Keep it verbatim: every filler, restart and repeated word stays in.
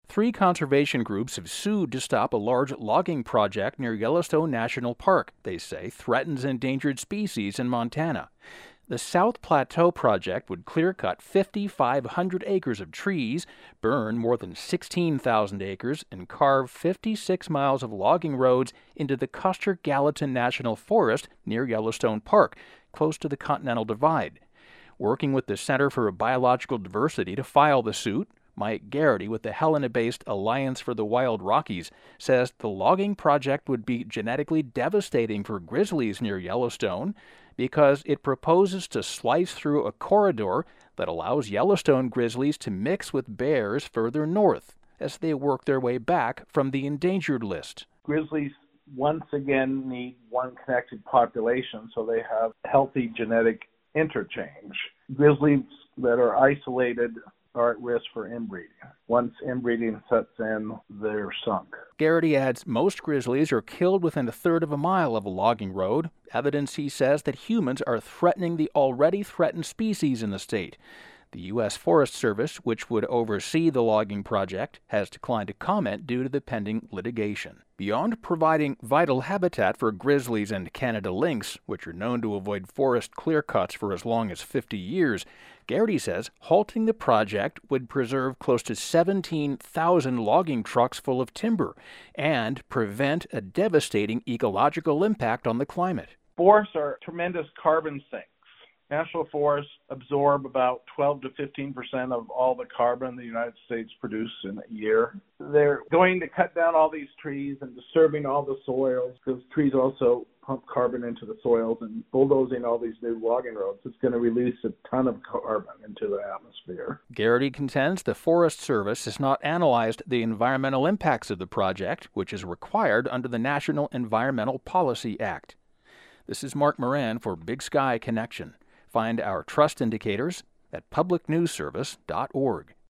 Three conservation groups have sued to stop a large logging project near Yellowstone National Park, they say threatens endangered species in Montana. The South Plateau Project would clear-cut five thousand five hundred acres of trees, burn more than sixteen thousand acres, and carve fifty-six miles of logging roads into the Custer-Gallatin National Forest near Yellowstone Park, close to the Continental Divide. Working with the Center for Biological Diversity to file the suit, Mike Garrity with the Helena-based Alliance for the Wild Rockies says the logging project would be genetically devastating for grizzlies near Yellowstone because it proposes to slice through a corridor that allows Yellowstone grizzlies to mix with bears further north as they work their way back from the endangered list. Grizzlies once again need one connected population so they have healthy genetic interchange. Grizzlies that are isolated are at risk for inbreeding. Once inbreeding sets in, they're sunk. Garrity adds most grizzlies are killed within a third of a mile of a logging road, evidence, he says, that humans are threatening the already threatened species in the state. The U S Forest Service, which would oversee the logging project, has declined to comment due to the pending litigation. Beyond providing vital habitat for grizzlies and Canada lynx, which are known to avoid forest clear-cuts for as long as fifty years, Garrity says halting the project would preserve close to seventeen thousand logging trucks full of timber and prevent a devastating ecological impact on the climate. Forests are tremendous carbon sinks. National forests absorb about twelve to fifteen percent of all the carbon the United States produces in a year. They're going to cut down all these trees and disturbing all the soils because trees also pump carbon into the soils, and bulldozing all these new logging roads is going to release a ton of carbon into the atmosphere. Garrity contends the Forest Service has not analyzed the environmental impacts of the project, which is required under the National Environmental Policy Act. This is Mark Moran for Big Sky Connection. Find our trust indicators at public news service dot org.